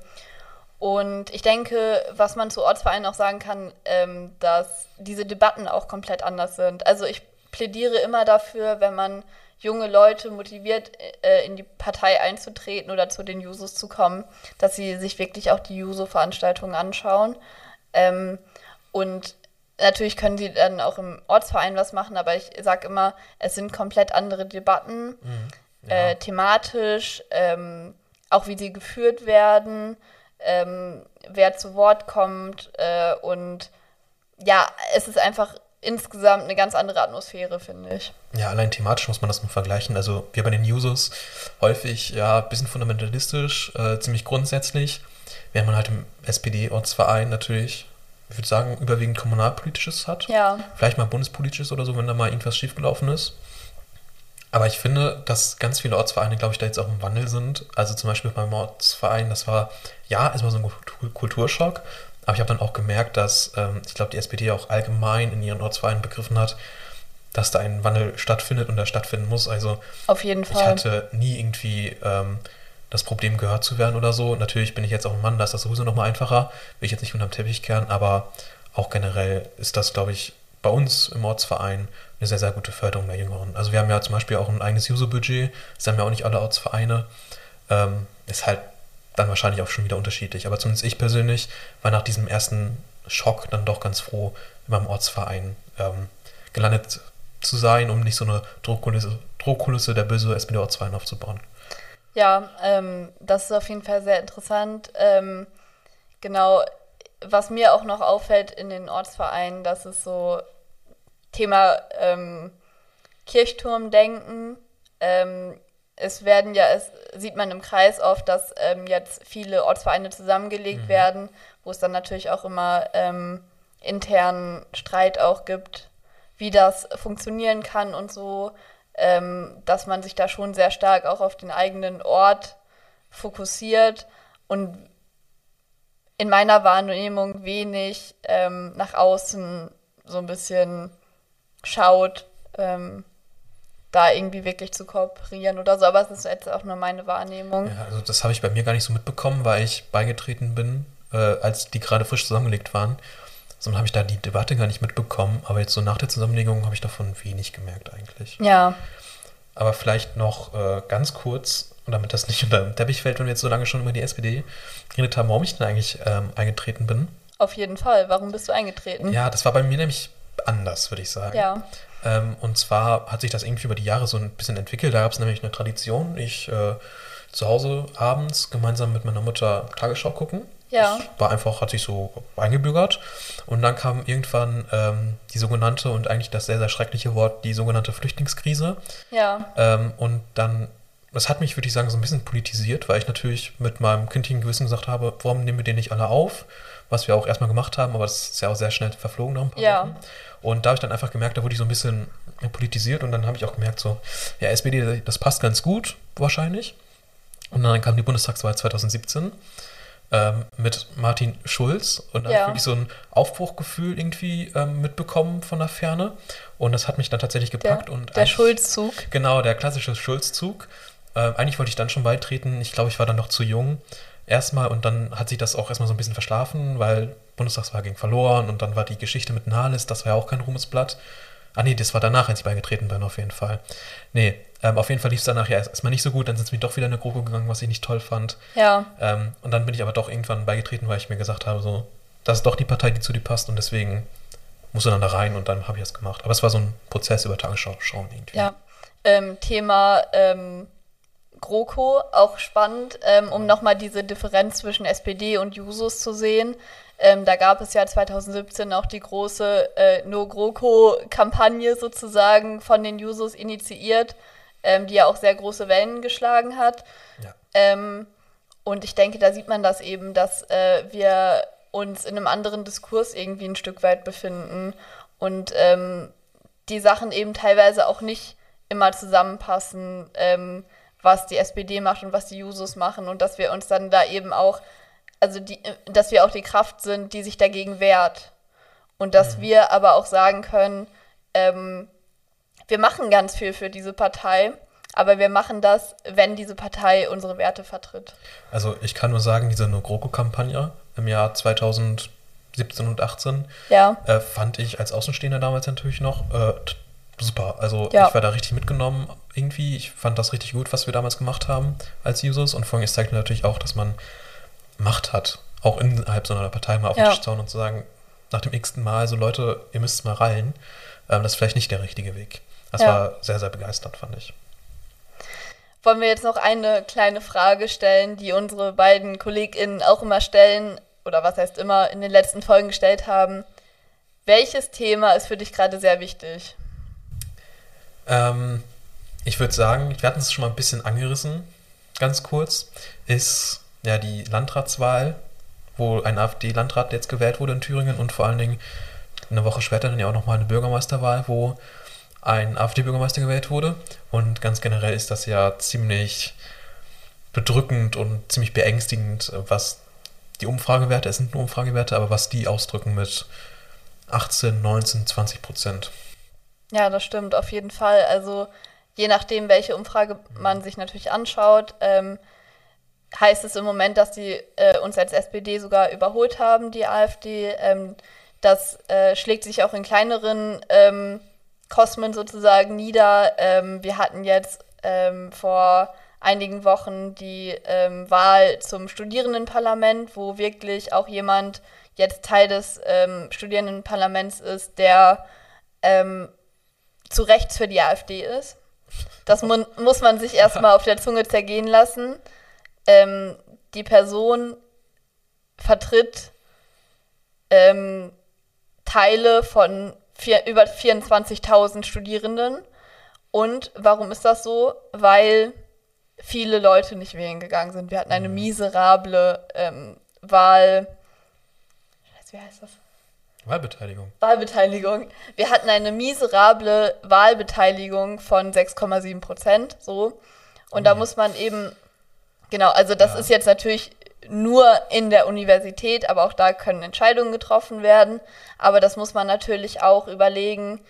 Und ich denke, was man zu Ortsvereinen auch sagen kann, dass diese Debatten auch komplett anders sind. Also ich plädiere immer dafür, wenn man junge Leute motiviert, in die Partei einzutreten oder zu den Jusos zu kommen, dass sie sich wirklich auch die Juso-Veranstaltungen anschauen. Und natürlich können sie dann auch im Ortsverein was machen, aber ich sage immer, es sind komplett andere Debatten, thematisch, auch wie sie geführt werden, wer zu Wort kommt und ja, es ist einfach insgesamt eine ganz andere Atmosphäre, finde ich. Ja, allein thematisch muss man das mal vergleichen. Also wir bei den Jusos häufig ja ein bisschen fundamentalistisch, ziemlich grundsätzlich, während man halt im SPD-Ortsverein natürlich, ich würde sagen, überwiegend kommunalpolitisches hat. Ja. Vielleicht mal bundespolitisches oder so, wenn da mal irgendwas schiefgelaufen ist. Aber ich finde, dass ganz viele Ortsvereine, glaube ich, da jetzt auch im Wandel sind. Also zum Beispiel beim Ortsverein, das war ja erstmal so ein Kulturschock. Aber ich habe dann auch gemerkt, dass ich glaube, die SPD auch allgemein in ihren Ortsvereinen begriffen hat, dass da ein Wandel stattfindet und der stattfinden muss. Also Auf jeden Fall. ich hatte nie irgendwie das Problem, gehört zu werden oder so. Natürlich bin ich jetzt auch ein Mann, da ist das sowieso nochmal einfacher. Will ich jetzt nicht unterm Teppich kehren, aber auch generell ist das, glaube ich, bei uns im Ortsverein eine sehr, sehr gute Förderung der Jüngeren. Also wir haben ja zum Beispiel auch ein eigenes User-Budget, das haben ja auch nicht alle Ortsvereine. Ist halt dann wahrscheinlich auch schon wieder unterschiedlich. Aber zumindest ich persönlich war nach diesem ersten Schock dann doch ganz froh, in meinem Ortsverein gelandet zu sein, um nicht so eine Drohkulisse der böse SPD-Ortsverein aufzubauen. Ja, das ist auf jeden Fall sehr interessant. Genau, was mir auch noch auffällt in den Ortsvereinen, dass es so Thema Kirchturmdenken. Es sieht man im Kreis oft, dass jetzt viele Ortsvereine zusammengelegt werden, wo es dann natürlich auch immer internen Streit auch gibt, wie das funktionieren kann und so, dass man sich da schon sehr stark auch auf den eigenen Ort fokussiert und in meiner Wahrnehmung wenig nach außen so ein bisschen schaut, da irgendwie wirklich zu kooperieren oder so, aber es ist jetzt auch nur meine Wahrnehmung. Ja, also das habe ich bei mir gar nicht so mitbekommen, weil ich beigetreten bin, als die gerade frisch zusammengelegt waren. Somit habe ich da die Debatte gar nicht mitbekommen, aber jetzt so nach der Zusammenlegung habe ich davon wenig gemerkt eigentlich. Ja. Aber vielleicht noch ganz kurz, und damit das nicht unter den Teppich fällt, wenn wir jetzt so lange schon über die SPD geredet haben, warum ich denn eigentlich eingetreten bin. Auf jeden Fall. Warum bist du eingetreten? Ja, das war bei mir nämlich anders, würde ich sagen. Ja. Und zwar hat sich das irgendwie über die Jahre so ein bisschen entwickelt. Da gab es nämlich eine Tradition. Ich zu Hause abends gemeinsam mit meiner Mutter Tagesschau gucken. Ja. Das war einfach, hat sich so eingebürgert. Und dann kam irgendwann die sogenannte, und eigentlich das sehr, sehr schreckliche Wort, die sogenannte Flüchtlingskrise. Ja. Und dann, das hat mich, würde ich sagen, so ein bisschen politisiert, weil ich natürlich mit meinem kindlichen Gewissen gesagt habe, warum nehmen wir den nicht alle auf? Was wir auch erstmal gemacht haben, aber das ist ja auch sehr schnell verflogen nach ein paar Wochen. Und da habe ich dann einfach gemerkt, da wurde ich so ein bisschen politisiert und dann habe ich auch gemerkt, so, ja, SPD, das passt ganz gut, wahrscheinlich. Und dann kam die Bundestagswahl 2017 mit Martin Schulz und da habe ich wirklich so ein Aufbruchgefühl irgendwie mitbekommen von der Ferne und das hat mich dann tatsächlich gepackt. Der Schulzzug. Genau, der klassische Schulzzug. Eigentlich wollte ich dann schon beitreten, ich glaube, ich war dann noch zu jung erstmal und dann hat sich das auch erstmal so ein bisschen verschlafen, weil Bundestagswahl ging verloren und dann war die Geschichte mit Nahles, das war ja auch kein Ruhmesblatt. Ah nee, das war danach, als ich beigetreten bin, auf jeden Fall. Nee, auf jeden Fall lief es danach ja erstmal nicht so gut, dann sind wir doch wieder in eine GroKo gegangen, was ich nicht toll fand. Ja. Und dann bin ich aber doch irgendwann beigetreten, weil ich mir gesagt habe, so, das ist doch die Partei, die zu dir passt und deswegen musst du dann da rein und dann habe ich das gemacht. Aber es war so ein Prozess über Tagesschau schauen irgendwie. Ja. Thema GroKo, auch spannend, um nochmal diese Differenz zwischen SPD und Jusos zu sehen. Da gab es ja 2017 auch die große No-GroKo-Kampagne sozusagen von den Jusos initiiert, die ja auch sehr große Wellen geschlagen hat. Ja. Und ich denke, da sieht man das eben, dass wir uns in einem anderen Diskurs irgendwie ein Stück weit befinden und die Sachen eben teilweise auch nicht immer zusammenpassen, was die SPD macht und was die Jusos machen und dass wir uns dann da eben auch, also dass wir auch die Kraft sind, die sich dagegen wehrt und dass wir aber auch sagen können, wir machen ganz viel für diese Partei, aber wir machen das, wenn diese Partei unsere Werte vertritt. Also ich kann nur sagen, diese No-GroKo-Kampagne im Jahr 2017 und 2018 Ja. Fand ich als Außenstehender damals natürlich noch super. Also Ja. ich war da richtig mitgenommen irgendwie. Ich fand das richtig gut, was wir damals gemacht haben als Jusos. Und vor allem, es zeigt mir natürlich auch, dass man Macht hat, auch innerhalb so einer Partei mal auf den Ja. Tisch zu hauen und zu sagen, nach dem x-ten Mal, so Leute, ihr müsst mal rallen. Das ist vielleicht nicht der richtige Weg. Das Ja. war sehr, sehr begeisternd, fand ich. Wollen wir jetzt noch eine kleine Frage stellen, die unsere beiden KollegInnen auch immer stellen, oder was heißt immer, in den letzten Folgen gestellt haben. Welches Thema ist für dich gerade sehr wichtig? Ich würde sagen, wir hatten es schon mal ein bisschen angerissen, ganz kurz, ist ja die Landratswahl, wo ein AfD-Landrat jetzt gewählt wurde in Thüringen und vor allen Dingen eine Woche später dann ja auch nochmal eine Bürgermeisterwahl, wo ein AfD-Bürgermeister gewählt wurde. Und ganz generell ist das ja ziemlich bedrückend und ziemlich beängstigend, was die Umfragewerte, es sind nur Umfragewerte, aber was die ausdrücken mit 18, 19, 20%. Ja, das stimmt, auf jeden Fall. Also je nachdem, welche Umfrage man sich natürlich anschaut, heißt es im Moment, dass die uns als SPD sogar überholt haben, die AfD. Das schlägt sich auch in kleineren Kosmen sozusagen nieder. Wir hatten jetzt vor einigen Wochen die Wahl zum Studierendenparlament, wo wirklich auch jemand jetzt Teil des Studierendenparlaments ist, der zu Recht für die AfD ist. Das muss man sich erstmal auf der Zunge zergehen lassen. Die Person vertritt Teile von über 24.000 Studierenden. Und warum ist das so? Weil viele Leute nicht wählen gegangen sind. Wir hatten eine miserable wie heißt das? Wahlbeteiligung. Wir hatten eine miserable Wahlbeteiligung von 6,7%. So. Und da muss man eben, genau, also das ist jetzt natürlich nur in der Universität, aber auch da können Entscheidungen getroffen werden. Aber das muss man natürlich auch überlegen,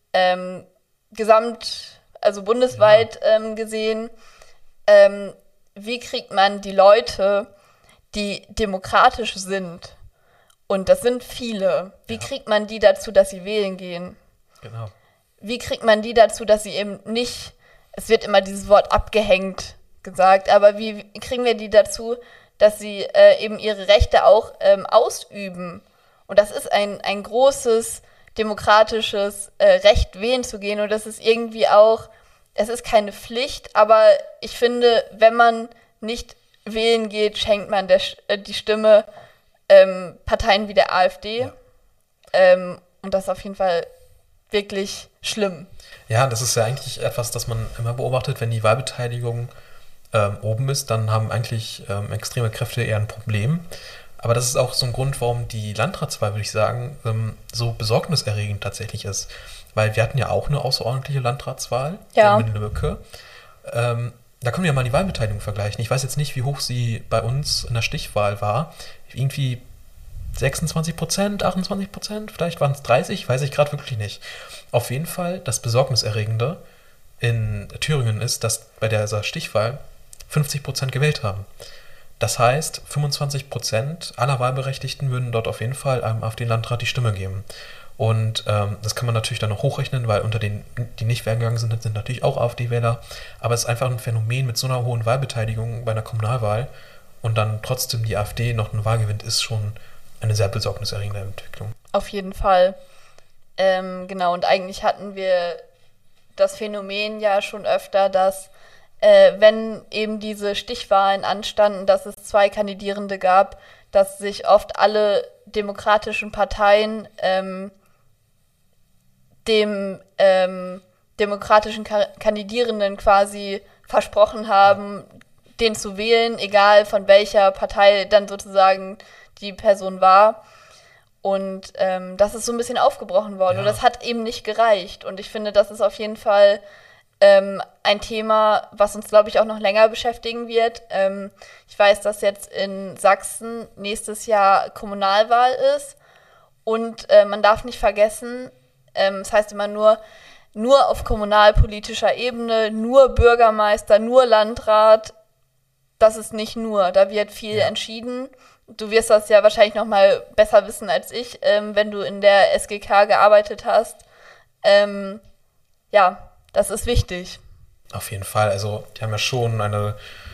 also bundesweit gesehen, wie kriegt man die Leute, die demokratisch sind, und das sind viele, wie kriegt man die dazu, dass sie wählen gehen? Genau. Wie kriegt man die dazu, dass sie eben nicht, es wird immer dieses Wort abgehängt gesagt, aber wie kriegen wir die dazu, dass sie eben ihre Rechte auch ausüben? Und das ist ein großes demokratisches Recht, wählen zu gehen. Und das ist irgendwie auch, es ist keine Pflicht, aber ich finde, wenn man nicht wählen geht, schenkt man die Stimme Parteien wie der AfD. Ja. Und das ist auf jeden Fall wirklich schlimm. Ja, das ist ja eigentlich etwas, das man immer beobachtet, wenn die Wahlbeteiligung oben ist, dann haben eigentlich extreme Kräfte eher ein Problem. Aber das ist auch so ein Grund, warum die Landratswahl, würde ich sagen, so besorgniserregend tatsächlich ist. Weil wir hatten ja auch eine außerordentliche Landratswahl in Lübbecke. Da können wir mal die Wahlbeteiligung vergleichen. Ich weiß jetzt nicht, wie hoch sie bei uns in der Stichwahl war. Irgendwie 26%, 28%, vielleicht waren es 30%, weiß ich gerade wirklich nicht. Auf jeden Fall, das Besorgniserregende in Thüringen ist, dass bei dieser Stichwahl 50% gewählt haben. Das heißt, 25% aller Wahlberechtigten würden dort auf jeden Fall einem AfD-Landrat die Stimme geben. Und das kann man natürlich dann noch hochrechnen, weil unter denen, die nicht wählen gegangen sind, sind natürlich auch AfD-Wähler. Aber es ist einfach ein Phänomen mit so einer hohen Wahlbeteiligung bei einer Kommunalwahl und dann trotzdem die AfD noch eine Wahl gewinnt, ist schon eine sehr besorgniserregende Entwicklung. Auf jeden Fall. Genau, und eigentlich hatten wir das Phänomen ja schon öfter, dass wenn eben diese Stichwahlen anstanden, dass es zwei Kandidierende gab, dass sich oft alle demokratischen Parteien dem demokratischen Kandidierenden quasi versprochen haben, den zu wählen, egal von welcher Partei dann sozusagen die Person war. Und das ist so ein bisschen aufgebrochen worden. Ja. Und das hat eben nicht gereicht. Und ich finde, das ist auf jeden Fall ein Thema, was uns, glaube ich, auch noch länger beschäftigen wird. Ich weiß, dass jetzt in Sachsen nächstes Jahr Kommunalwahl ist. Und man darf nicht vergessen, es heißt immer nur auf kommunalpolitischer Ebene, nur Bürgermeister, nur Landrat. Das ist nicht nur, da wird viel entschieden. Du wirst das ja wahrscheinlich noch mal besser wissen als ich, wenn du in der SGK gearbeitet hast. Ja, das ist wichtig. Auf jeden Fall. Also die haben ja schon eine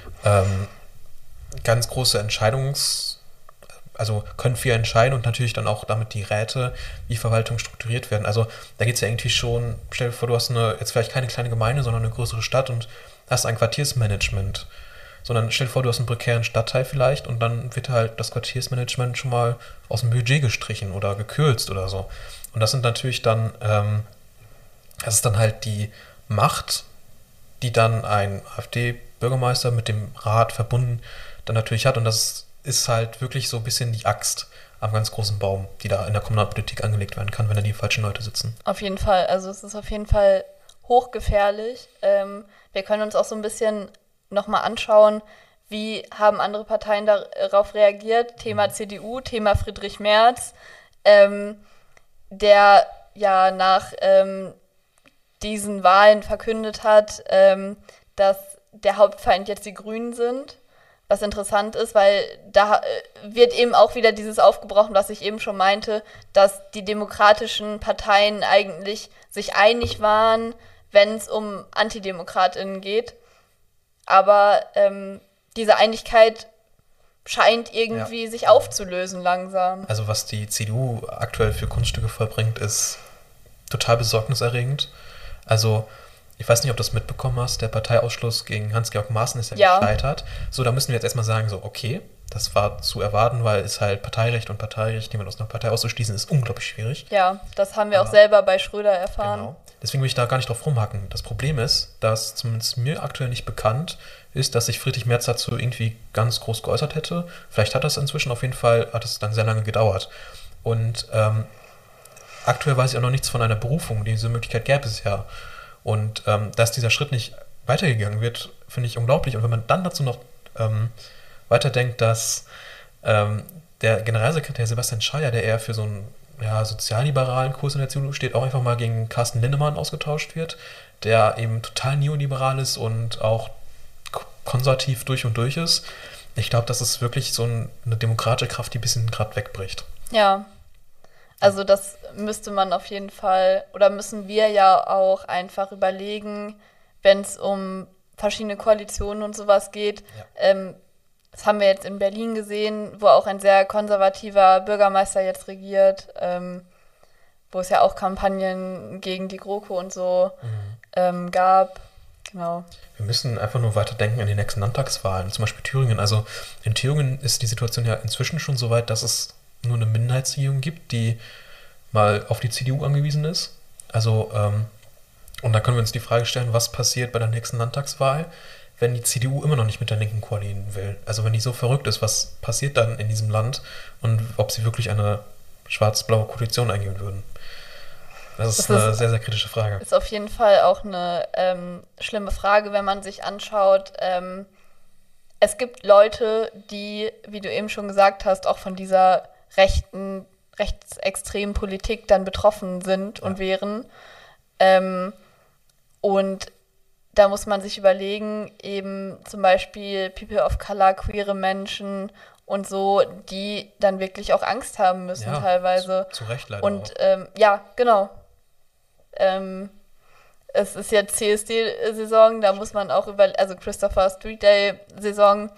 ganz große also können viel entscheiden und natürlich dann auch damit die Räte, wie Verwaltung strukturiert werden. Also da geht es ja irgendwie schon, stell dir vor, du hast jetzt vielleicht keine kleine Gemeinde, sondern eine größere Stadt und hast ein Quartiersmanagement. Sondern stell dir vor, du hast einen prekären Stadtteil vielleicht und dann wird halt das Quartiersmanagement schon mal aus dem Budget gestrichen oder gekürzt oder so. Und das sind natürlich dann, das ist dann halt die Macht, die dann ein AfD-Bürgermeister mit dem Rat verbunden dann natürlich hat. Und das ist halt wirklich so ein bisschen die Axt am ganz großen Baum, die da in der Kommunalpolitik angelegt werden kann, wenn da die falschen Leute sitzen. Auf jeden Fall. Also es ist auf jeden Fall hochgefährlich. Wir können uns auch so ein bisschen nochmal anschauen, wie haben andere Parteien darauf reagiert. Thema CDU, Thema Friedrich Merz, der ja nach diesen Wahlen verkündet hat, dass der Hauptfeind jetzt die Grünen sind. Was interessant ist, weil da wird eben auch wieder dieses aufgebrochen, was ich eben schon meinte, dass die demokratischen Parteien eigentlich sich einig waren, wenn es um AntidemokratInnen geht. Aber diese Einigkeit scheint irgendwie sich aufzulösen langsam. Also was die CDU aktuell für Kunststücke vollbringt, ist total besorgniserregend. Also ich weiß nicht, ob du das mitbekommen hast, der Parteiausschluss gegen Hans-Georg Maaßen ist ja gescheitert. So, da müssen wir jetzt erstmal sagen, so, okay, das war zu erwarten, weil es halt Parteirecht, jemand aus einer Partei auszuschließen, ist unglaublich schwierig. Ja, das haben wir auch selber bei Schröder erfahren. Genau. Deswegen will ich da gar nicht drauf rumhacken. Das Problem ist, dass zumindest mir aktuell nicht bekannt ist, dass sich Friedrich Merz dazu irgendwie ganz groß geäußert hätte. Vielleicht hat das inzwischen, auf jeden Fall hat es dann sehr lange gedauert. Und aktuell weiß ich auch noch nichts von einer Berufung. Diese Möglichkeit gäbe es ja. Und dass dieser Schritt nicht weitergegangen wird, finde ich unglaublich. Und wenn man dann dazu noch weiterdenkt, dass der Generalsekretär Sebastian Schaier, der eher für so einen sozialliberalen Kurs in der CDU steht, auch einfach mal gegen Carsten Linnemann ausgetauscht wird, der eben total neoliberal ist und auch konservativ durch und durch ist. Ich glaube, das ist wirklich so eine demokratische Kraft, die ein bisschen gerade wegbricht. Ja, also das müsste man auf jeden Fall, oder müssen wir ja auch einfach überlegen, wenn es um verschiedene Koalitionen und sowas geht. Das haben wir jetzt in Berlin gesehen, wo auch ein sehr konservativer Bürgermeister jetzt regiert, wo es ja auch Kampagnen gegen die GroKo und so gab. Genau. Wir müssen einfach nur weiterdenken an die nächsten Landtagswahlen, zum Beispiel Thüringen. Also in Thüringen ist die Situation ja inzwischen schon so weit, dass es nur eine Minderheitsregierung gibt, die mal auf die CDU angewiesen ist. Also, und da können wir uns die Frage stellen, was passiert bei der nächsten Landtagswahl, wenn die CDU immer noch nicht mit der Linken koalieren will. Also wenn die so verrückt ist, was passiert dann in diesem Land und ob sie wirklich eine schwarz-blaue Koalition eingehen würden. Das ist eine sehr, sehr kritische Frage. Ist auf jeden Fall auch eine schlimme Frage, wenn man sich anschaut. Es gibt Leute, die, wie du eben schon gesagt hast, auch von dieser rechtsextremen Politik dann betroffen sind und wären. Und da muss man sich überlegen, eben zum Beispiel People of Color, queere Menschen und so, die dann wirklich auch Angst haben müssen teilweise. Zu Recht leider und auch. Ja, genau. Es ist jetzt CSD-Saison, da muss man auch also Christopher Street Day-Saison,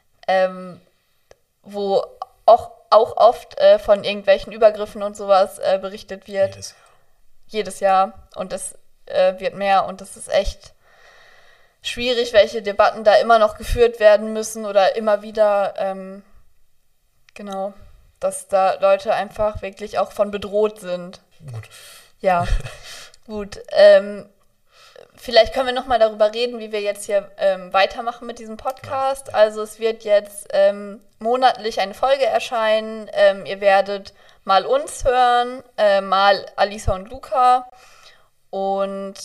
wo auch oft von irgendwelchen Übergriffen und sowas berichtet wird. Jedes Jahr. Und das wird mehr und das ist echt schwierig, welche Debatten da immer noch geführt werden müssen oder immer wieder, genau, dass da Leute einfach wirklich auch von bedroht sind. Gut. Ja, gut. Vielleicht können wir nochmal darüber reden, wie wir jetzt hier weitermachen mit diesem Podcast. Ja. Also es wird jetzt monatlich eine Folge erscheinen. Ihr werdet mal uns hören, mal Alisa und Luca. Und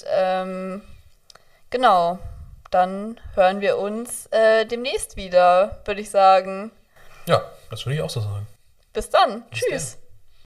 genau, dann hören wir uns demnächst wieder, würde ich sagen. Ja, das würde ich auch so sagen. Bis dann. Bis Tschüss. dann.